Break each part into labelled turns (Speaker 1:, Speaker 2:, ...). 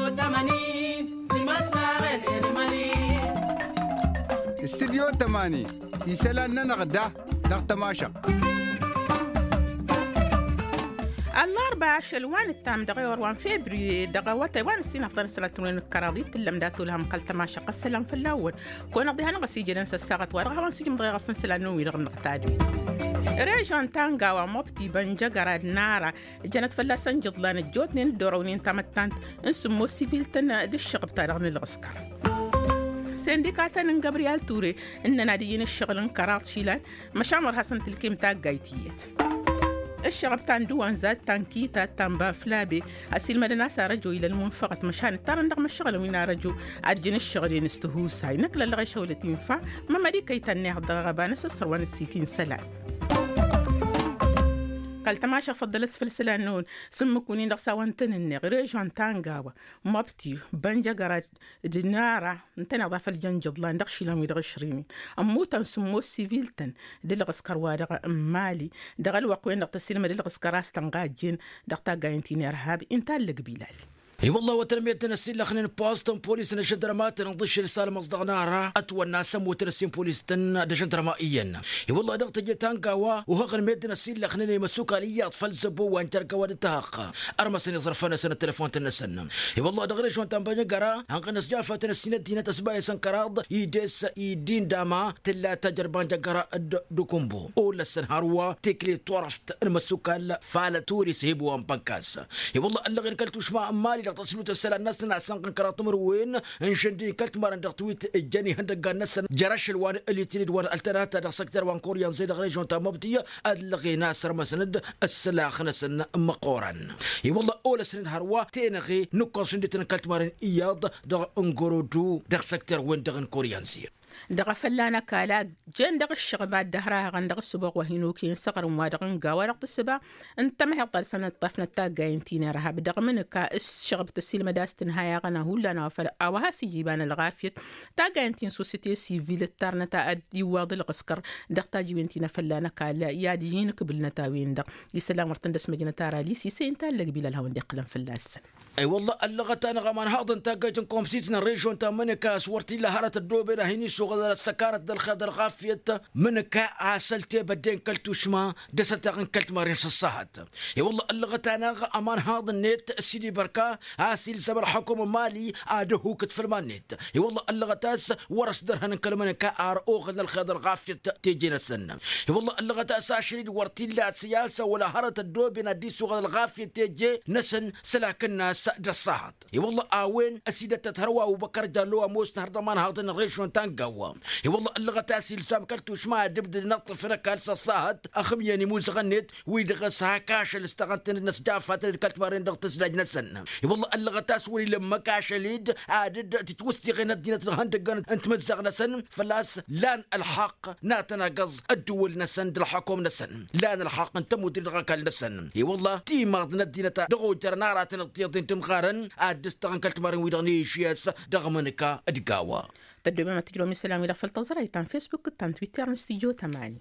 Speaker 1: استديو 8 يسألنا نغدا نغتماشا
Speaker 2: الأربعاء شلوان التام دغيور وان فبراير دغوات وان السنة أفضل سنة تنين الكراضي تلم داتو لهم قلت ما شق السلام في الأول كون أضيها نغسي جلنس الساقط ورغة وان سيجم دغيغة فنس لأنو يرغم نغتاجو ريجون تانغا ومبتي بنجا قراد نارا جانت فلاسان جضلان الجوتنين دورونين تامتانت انسمو سيفيلتن دشق بتارغن الغسكر سندكاتن جابريال توري إننا ديين الشغل انكراط شيلان مشامر حسن تلكيم تاق جايتيت الشغب تان دوان زاد تانكيتا تانبا فلابي أسيل مدنا سارجو إلى المنفقة مشان ترى نغم الشغل وين رجو أرجن الشغل ينستهوس هاي نقل اللغة شولة ينفع ما مري كي تنيه الضغبان السروان السيكين سلام قال تماشى فضلت فلسلة نون سمكوني نقصاوان تنني غريجوان تانغاوا مبتي بنجا قرات دينارا انتنا ضاف الجنجض لا ندخشي لهم يدغشريني أموتا سمو سيفيلتن دلغس كروادغ مالي دغل وقوين دغت السينما دلغس كراس تنغاجين دغتا قاينتيني إرهاب انتا اللي قبيلال
Speaker 3: اي والله وترمية تنسين لخنين بوستن بوليس نشدرمات نضش رسالة مصدق نارا اتوى الناس وتنسين بوليس تن دشندرمائيا اي والله دغت جيتان قاوا وهغن ميد نسين لخنين يمسوك اليات فلسبو وانتر قواد التهاق ارمسن يصرفنا سنة تلفون تنسن اي والله دغريش وانتان بنجرا هنقنس جافة تنسين الدينة تسبايا سنكراض يدس يدين داما تلا تجربان جقرا دوكومبو اولا السنهاروا تكلي طرفت المسوك الفالتوري سيبو وان بانكاس اي والله اللغين كلتو شما امالي تصلوت السلا الناس نعسان كرات مروين انشندي كلت مارن دغتويت جاني هندق الناس جرش الوان اللي تريد وان التراتا دغ سكتر وان كوريان زيد ريجون تا مبتيه الغي ناصر مسند السلا خنسن مقورن اي والله اول سنين هروا تينغي نقص ندي كلت مارن اياد دغ انغرودو دغ سكتر وين دغ كوريان زيد
Speaker 2: دغ فلانا كالا جن دغ الشغبات دهراها غن دغ السباق وهينوكين صقر ومادغن قاوة رقط السباق انت ما هيطال سنة طفنا تاقاين تينا رهاب دغ منك الشغبة السيلمة داستن هايا غنا هولا نوافل اوها سيجيبان الغافيت تاقاين تين سوسيتي سيفيل التارنا تاقاد يواضي الغسكر دغ تاجيوين تينا فلانا كالا ياديين قبلنا تاوين دغ يسلام ورتندس مجينة تارالي سيسين تالا قبيل الهون دي قلم فلاسن
Speaker 3: اي والله اللغة انا غمان هاضن تاقاين كومسيتنا الريجون تا منك سورتي لهارة الدوبينا هيني شغل السكانة دلخاد الغافية منك عسلتي بدين كلتو شما دستغن كلت مارين الصهد اي والله اللغة انا امان هاضن نت سيدي بركا عاسيل سبر حكومة مالي ادهو كتفل مالنت اي والله اللغة تاس ورس درهن كلمنك ار اوغن الخاد الغافية تيجينا السنة اي والله اللغة تاس عشرين ورتي لا سيالسة ولا هارة الدوبينا دي سوغ الغافية تيجي نسن سلاك الناس الصهد اي والله اوين اسيدة تهروا وبكر جالوا موس نهردمان هاضن الريشون تانقوا اي والله اللغة تاسي لسام كلتو شما دبد نطف ركال الصهد اخم يعني موس غنيت ويدغسها كاش الاستغنت الناس جافات كلت مارين دغ تسلاج نسن اي والله اللغة تاسوري لما كاش ليد عادد تتوستي غير دينة الهندق انت مزغ نسن فلاس لان الحق ناتناقص الدول نسن الحكومة نسن لان الحق انت مدير غاكال نسن اي والله تي ماضنا الدينة دغو جرنارات نطيطين تمخارن عاد استغن كلت مارين ويدغنيش ياس دغمنكا ادقاوا
Speaker 2: تدوبة ما تجلو من سلام إلى فلتظري تان فيسبوك تان تويتر نستيجو تماني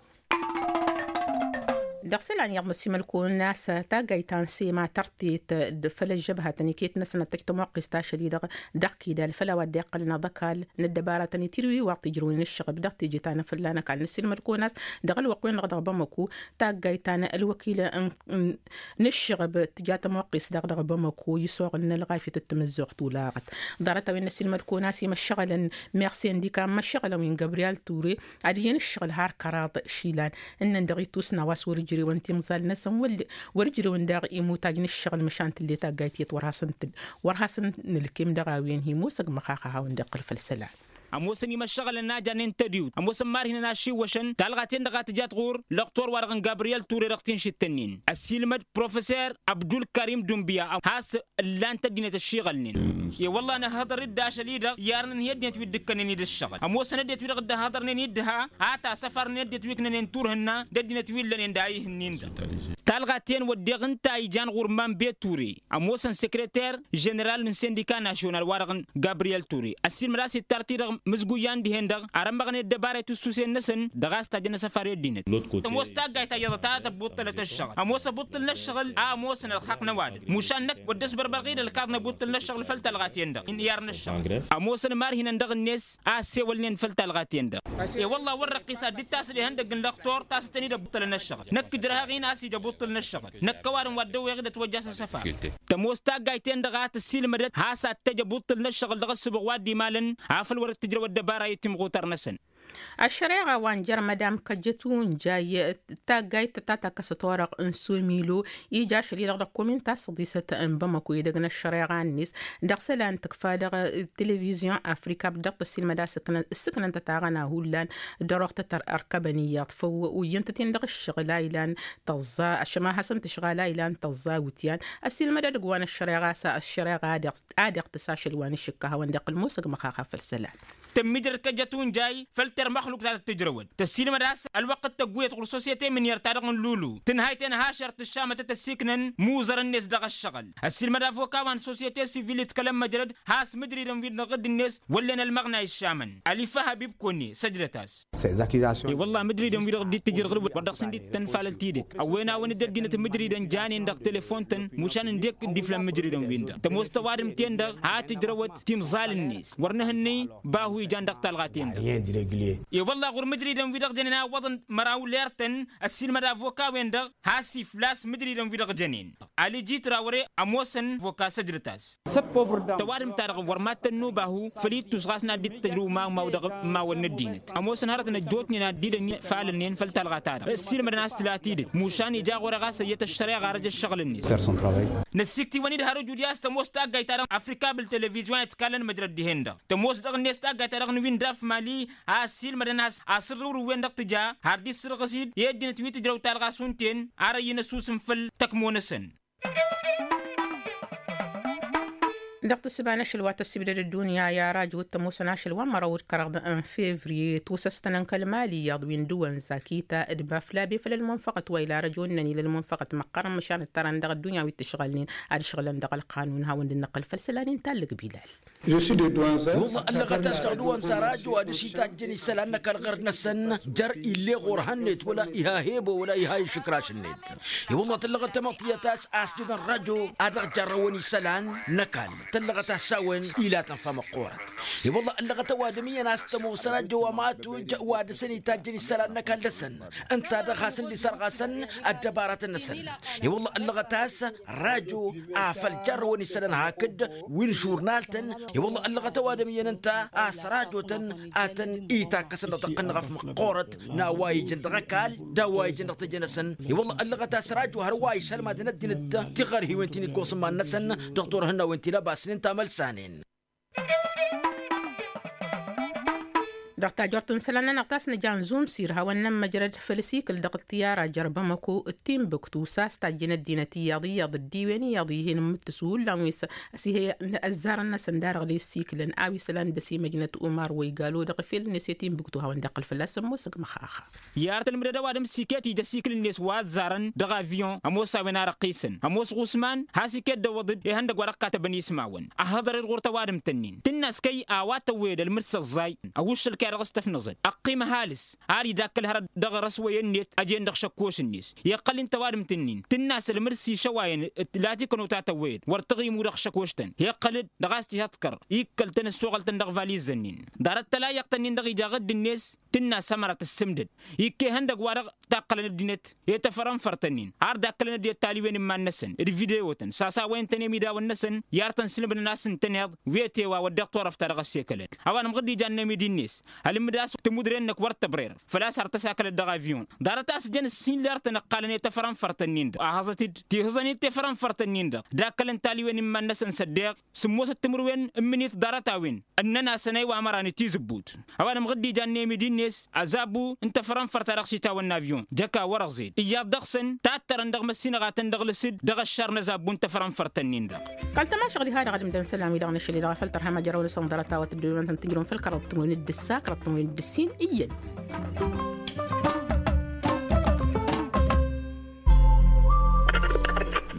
Speaker 2: دغسل عن يغمس ملكون ناس تاقاي تانسي ما ترتيت فلا الجبهة تنكيت نسنا تجتمع قستا شديد دقي دال فلا ودي قلنا ذكال ندبارة تنتيروي واعطي جرون الشغب دق تيجي تانا فلانا كان نسي ملكون ناس دغل وقوين لغدا بمكو تاقاي تانا الوكيلة نشغب تجات موقس دغ بمكو يسوق ان الغايفة التمزق طولاغت دارت وين نسي ملكون ناس مشغلا ميرسين دي كان مشغلا وين جابريال توري عاديين الشغل هار كراض شيلان ان ندغيتوس نواس ورجري وانتي مزال نسم ورجري ونداغ إيمو تاجن الشغل مشانت اللي تاجيت ورهاسن الكيم دغاوين هي موسق مخاخها وندقل في السلام
Speaker 4: أموسن يمشغل الناجا ننتديو أموسن مارهن ناشي وشن تلغاتين دغات جات غور لقطور ورغن جابرييل توري رقتين شتنين السيلمد بروفيسور عبد الكريم دمبيا هاس اللان تدينة الشغلنين يا والله أنا هذا رد عشليدا يارن يدني تودكني نيد الشغل أموسن نديت في رد هذا نيدها هاتا سفر نديت ويكنا ننتورهن ددينة ويلا ندايهن تلغاتين ودغن تايجان غورمان بيتوري أموسن سكرتير جنرال من سنديكا ناشونال ورغن جابرييل توري السيلم راسي ترتير مزغويان دي هندغ ارم بغني دبارة تسوسين نسن دغاس تاجنا سفاري دينت تموس تاغاي تا يضتا تبطل الشغل اموس بطل الشغل اموس الحق نواد مشانك ودس بربرغيد الكاد بطل الشغل فلت الغات يندغ ان يارن الشغل اموس مار هنا ندغ الناس اسي ولين فلت الغات يندغ يا والله ورقي ساد تاس دي هندغ الدكتور تاس تني بطل الشغل نك جرها غين اسي بطل الشغل نك وارن ودو يغد توجس سفار تموس تاغاي تندغات السيل مدد هاسا تجا بطل الشغل دغ سبق وادي مالن عافل ور التجربه الدباره يتم غوتر نسن
Speaker 2: الشريعة وانجر مدام كجتون جاي تاقاي تتاتا كستورق انسوميلو يجا شريدق دا كومنتا صديسة انبامكو يدقنا الشريعة الناس داقسلان تكفادق تلفزيون افريكا بدق تسيل مدا السكنة تتاغنا هولان دروق تتر اركبانيات فو وينتتين دق الشغلايلان تغزا الشما حسن تشغلايلان تغزا وتيان السيل مدا دقوان الشريعة سا الشريعة ادق تساشل وان الشكاها واندق الموسق مخاخا فالسلان تمجر كجتون جاي فلتر مخلوق تاع التجرود تسيل مداس الوقت تقويت غير سوسيتي من يرتارق اللولو تنهايتين هاشر الشامة تتسيكنن موزر الناس دغ الشغل السيل مدا فوكا وان سوسيتي سيفيل يتكلم مجرد هاس مدري رمفيد نغد الناس ولنا المغنى الشامن الفها بيبكوني سجلتاس والله مدري رمفيد غد التجرد ودق سندي تنفعل التيدت اوينا وين ددينه مدري دن جاني ندق تليفون تن مشان نديك ديفلام مدري رمفيد تموستوارم تندغ ها تجرود تيم زال الناس ورنهني باهو جاندق تلغاتين يا والله غور مدري دم فيدق جنين وطن مراو ليرتن السيل مدا فوكا ويندغ هاسي فلاس مدري دم فيدق جنين علي جيت راوري اموسن فوكا سجرتاس توارم تارغ ورماتنو باهو فليت تسغاسنا دي تجرو ما ودغ ما وندينت اموسن هرتنا جوتني دي فالنين فلتلغاتار السيل مدا ناس تلاتيد موشان يجا غورغاس يت الشريعه غارج الشغل الناس نسيكتي وني هارو جودياس تموس تاغ غايتار افريكا بالتلفزيون يتكلم مجرد دي هندا تموس دغ الناس تاغ غايتار نوين داف مالي اسيل مدناس اسرور وين دقتجا هاردي سرقسيد يدين تويت جرو تالغا سونتين ارا ينسوس مفل تكمونسن دقت السبانة شلوات السبيل الدنيا يا راجو التموسنا شلوا مراود كرغد ان فيفري توسستنا كالمالي يضوين دوان زاكيتا ادباف لابي فللمنفقة ويلا رجونني للمنفقة مقرم مشان التران دغ الدنيا ويتشغلين اد شغلن دغ القانون هاوند النقل فلسلانين تالق بلال
Speaker 3: والله اللغة تشتغلون سراج وادشي تاجني سلانك الغرد نسن جر اللي غورهنت ولا إهاهيبو ولا إهاي شكراش النت والله اللغة تمطيتاس أسجد الرجو أدغ جروني سلان نكال اللغة تساوين إلى تنفم قورت والله اللغة وادمية ناس تمو سراج ومات واد سني تاجني سلانك لسن أنت دخاسن لسرغاسن الدبارة النسن والله اللغة تاس راجو أفل جروني سلان هاكد وين جورنالتن والله اللغة توادميا انت اسراجوتن اتن ايتا كسن تقنغف مقورت ناواي جندغكال داواي جندغ تجنسن والله اللغة اسراجو هرواي سلمى دندن تغرهي وانتي نقوس ما نسن دكتور هنا وانتي لاباس انت ملسانين
Speaker 2: دقتا جورتن سلانا نقطاس نجان زوم سيرها ونما جرد فلسيكل دق الطيارة جربمكو التيم بكتو ساس تاجين الدينتي يضي الديواني يضيهن متسول لاميس هي الزار الناس ندار غلي السيكلن اوي سلان دسي مجنة امار ويقالو دق فيل نسيتين بكتو هاون دق الفلاس موسق مخاخا
Speaker 4: يارت المدى وادم سيكاتي جسيكل الناس واد زارن دق افيون اموس ساوينا رقيسن اموس غوسمان هاسيكات دوضد يهندق ورقات بني يسمعون اهضر الغورتا وادم تنين تناس كي اوات ويد المرس الزاي اوش رغستف نظر أقيم هالس عاري داك الهرد دغرس وينيت أجين دغ شكوش الناس يقل انت وارم تنين تناس المرسي شواين لا تكونوا تاتويد ورتغي مودغ شكوشتن يقل دغاستي هتكر يكل تن السوغل تندغ فاليز زنين دارت لا يقتنين دغ يجاغد الناس تنا سمرة السمدد يكي هندق وارغ تاقل الدينت يتفرن فرتنين عار داكل ندي التالي وين ما النسن الفيديوتن ساسا وين تني ميدا والنسن يارتن سلب الناس تنيض ويتي ودكتور افترغ السيكلت اوان مغدي جان ميدي الناس المداس تمدرين انك ورت برير فلا صار تساكل الدغافيون دارتاس جن السين لارت نقالن يتفرن فرتنين اهزتي تيهزني تفرن فرتنين داكل التالي وين ما النسن صديق سموس التمروين امنيت دارتاوين اننا سني وامراني تيزبوت اوان مغدي جان ميدي الناس عذابو انت فرن فرترغ شتا والنافيون جكا ورغ زيد يا دغسن تاتر ندغ مسينا غاتن دغ لسد دغ الشر نزابو انت فرن فرتنين دغ
Speaker 2: قال تما شغلي هذا غادي نبدا نسلم دغ نشلي دغ فلتر هما جراو لسندرتا وتبدو انت تنجرون في الكرب تموين الدساك رطموين الدسين ايا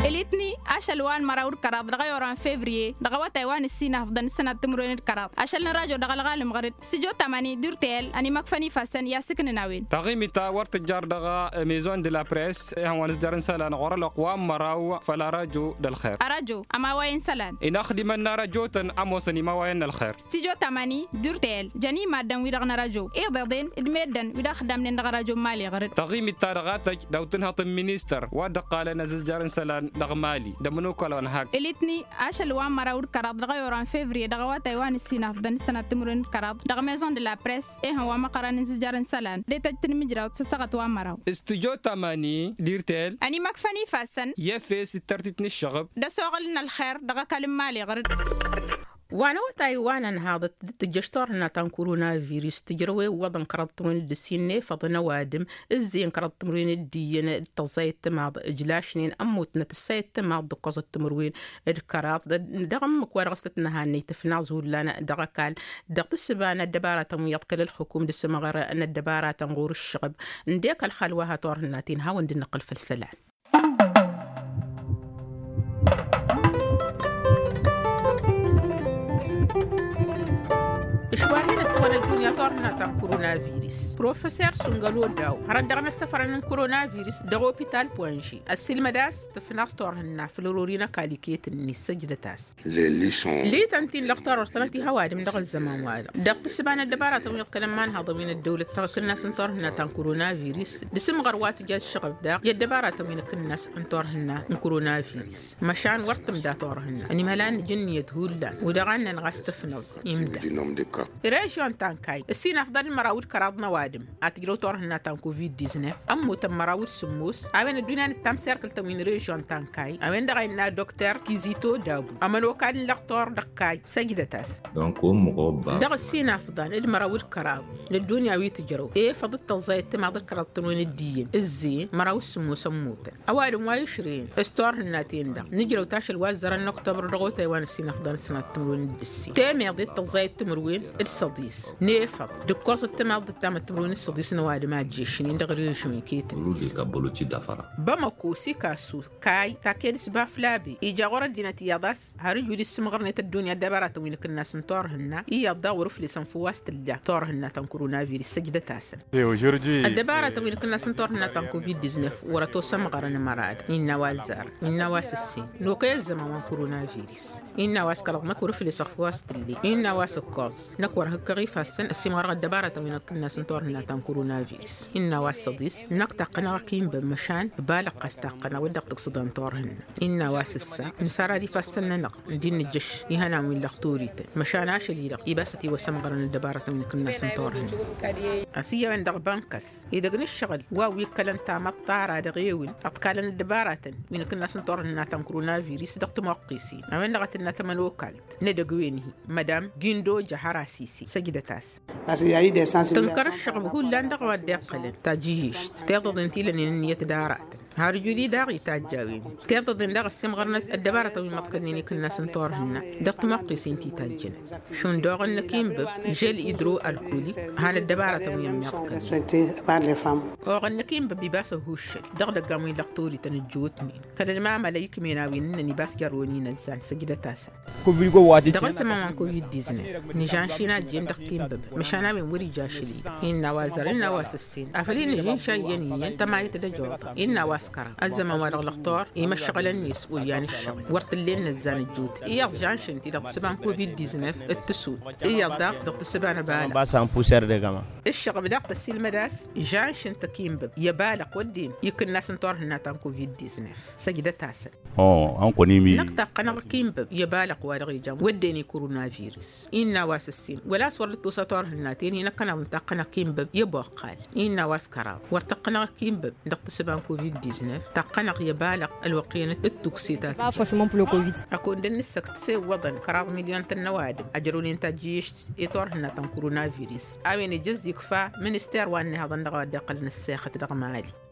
Speaker 5: إليتني أشلوان مراور كراد دغيوران فيفري دغوا تايوان السينة فضن سنة تمرين الكراد أشل نراجو دغال غالم غرد سجو تماني دورتيل أني مكفني فاسن يا سكن ناوين
Speaker 6: تغيمي تا ورت الجار دغا ميزون دي لا بريس هو نسجرن سلان غور الأقوام مراو فلا راجو دالخير
Speaker 5: أراجو أما وين سلان
Speaker 6: إن أخدم النار جوتن أموسني ما وين الخير
Speaker 5: سجو تماني دورتيل جاني مادن ويدغنا راجو إيضاضين إدميدن ويدا خدامن دغا راجو مالي غرد
Speaker 6: تغيمي تا دغاتج دوتنها طم مينيستر ودقال نسجرن سلان دغمالي دمنو كلون هاك
Speaker 5: إليتني أشلوان مراور كراد دغيوران فيفري دغوا تايوان السينة فضن سنة تمرين كراد دغ ميزون دي لا بريس هو مقرن نسجرن سلان ديتا تنمجراو تسقط وان مراو
Speaker 6: استجو تماني ديرتيل
Speaker 5: أني مكفني فاسن
Speaker 6: يفيس الترتيت الشغب
Speaker 5: دا سوغلنا الخير دغا كلم مالي غرد
Speaker 2: وانا تايوان هذا تجشتور ناتان كورونا فيروس تجروي وضن كرطمون الدسيني فضنا وادم الزين كرطمون الدين التزايد تماض اجلاشنين اموتنا تسايد تماض دقوز التمروين الكراب دغم كوارغستنا هاني تفنازو لنا دغكال دغت السبانة الدبارة يطقل الحكومة دسمغر ان الدبارة تنغور الشغب نديك الخلوة تورناتين هاون دي نقل في السلام إشوارين الطوال الدنيا تورنا تان كورونا فيروس بروفيسور سونغالو داو ردغنا السفر من كورونا فيروس دغو بيتال بوانجي السلمداس تفناس تورنا فلورورينا كاليكيت النسجدتاس لي تنتين لختار ورثنتي هوادي من دغ الزمان والا دغت السبانة الدبارة يتكلم مان هضمين الدولة تركنا سنتورنا تان كورونا فيروس دسم غروات جاز الشغب دا يدبارة من كناس انتورنا من كورونا فيروس مشان ورتم دا تورهنا اني ملان جن يدهولا ودغنا نغاس تفنص يمدا ريجون تانكاي السين أفضل مراود كراد نوادم أتجرو تورهنا تان كوفيد 19 أمو تم مراود سموس أوين الدنيا نتام سيركل تمين ريجون تانكاي أوين دغينا دكتور كيزيتو دابو أما لو كان لقطور دقاي سجدتاس دغ السين أفضل المراود كراد للدنيا ويتجرو إيه فضل تزايد تم عضل كراد تنوين الدين الزين مراود سموس أموتا أوائل وايشرين استورهنا تين دغ نجرو تاش الوزر النكتبر دغو تايوان السين أفضل سنة تمرون الدسي تامي عضل تزايد تمروين الصديس نيفا دكوز التماض التام تمرون الصديس نواد ما جيشين دغري شمي كيت بمكو سيكاسو كاي تاكيد سبا فلابي إيجا غورا ديناتي ياداس هارجو دي السمغرنة الدنيا دبارات وين كنا سنتورهن إيا داور في لسان فواست الله تورهن تام كورونا فيروس سجدة تاسن الدبارات وين كنا سنتورهن تام كوفيد 19 وراتو سمغرن مراد إنا والزار إنا واس السين نوكي الزمان كورونا فيروس إنا واس كرغ مكور في لسان فواست اللي إنا واس الكوز نكور هكغي فاسن السمغر الدبارة وين كنا سنتورهن تام كورونا فيروس إنا واس صديس نقطع قيم بمشان بالغ قستقنا ودق تقصدان تورهن إنا واس السا نسارا دي فاسن نق دين الجش يهنا من لختوريت مشان عشلي يباستي وسمغرن الدبارة وين كنا سنتورهن أسيا من دغ بانكس إذا قن الشغل واو يكلن تام الطارة دغيول أتكالن الدبارة وين كنا سنتورهن تام كورونا فيروس دق موقيسين أمين لغتنا تمن وكالت ندقوينه مدام جيندو جهارا سيسي سجدتاس تنكر الشغب هو لاندغ ودقلن تاجيشت تيضض انتي لنين يتدارات هارجولي داغي تاجاوين تيضض ان داغ السمغرنة الدبارة ومطقنيني كنا سنتورهن دقت مقيسين تي تاجن شون دوغن نكيم بب جيل إدرو الكولي هان الدبارة ويميقن وغن نكيم بب بباسه هوشل دغ دقامي لقطوري تنجوتني كان المعمل يكميناوين نني باس جاروني نزان سجدة تاسن دغن سمامان كوفيد 19 نجان شينا جين دقيم بب مشانا من وري جاشلي إنا وازر إنا واس السين أفلين جين شايني تما يتدجوطا إنا واس كرا الزمان وارغ لقطور إما الشغل النيس وليان الشغل ورت الليل نزان الجوت إياض جان شنتي دغ سبان كوفيد 19 التسود إياض دغ سبان بالا الشغل بدغ تسيل مداس جان شنتا كيم بب يبالق والدين يكن ناس نتورهن تام كوفيد 19 سجدة تاسن نقطع قناغ كيم بب يبالق وارغ جام وديني كورونا فيروس إنا واس السين ولا سورت توساتورهن تين نكنا منتقنا كيم بب يبوقال إنا واس كرا ورتقنا كيم بب دغ سبان كوفيد 19 تقنا يبالق الوقينة التوكسيتات أكون دنسك تسي وضن كراغ مليون تنوادم أجروني انتاجيش يتورهن تام كورونا فيروس أوين جز يكفى منستير واني هذا النغوة دقل نسيخة دغ مالي